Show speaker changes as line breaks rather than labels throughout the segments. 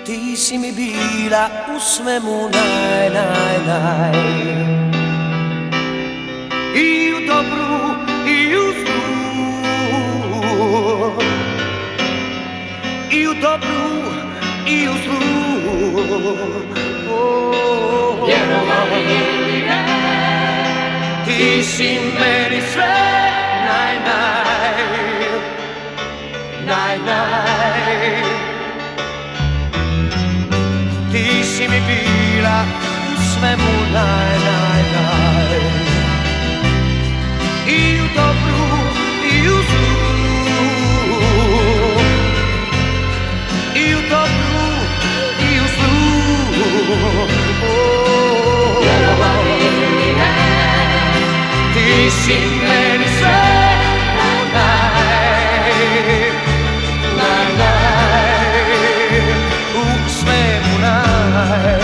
Ti si mi bila u svemu naj, naj, naj. I u dobru i u zlu, i u dobru i u zlu.
Vjerovali ili ne,
ti si meni sve naj, naj, naj, naj. Ti si mi bila u svemu naj, naj, naj. I u dobru i u zlu, i u dobru i u zlu.
vjerovali ili ne,
Ti si meni sve naj, naj, naj. U svemu naj.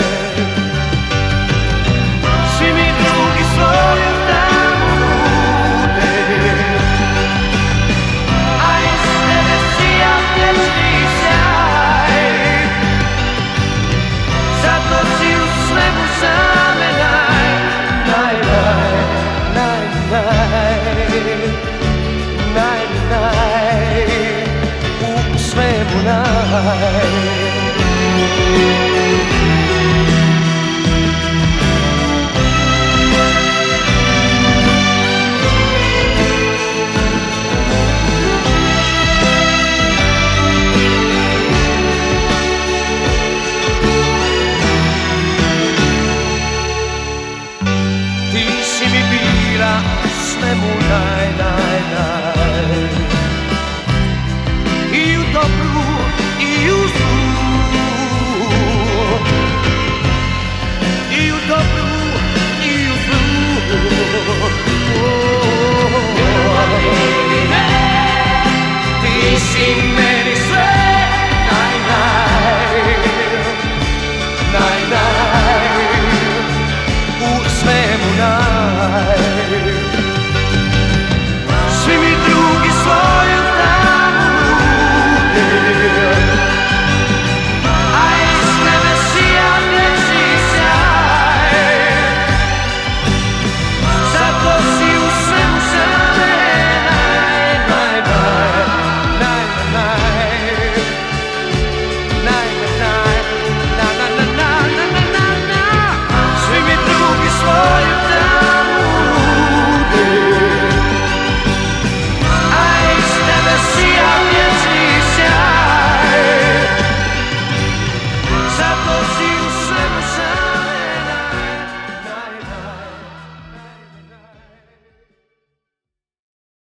Svi mi drugi svoju tamo nude, a iz tebe sija vječni sjaj. Zato si u svemu same naj, naj, naj, naj, naj, naj, u svemu naj.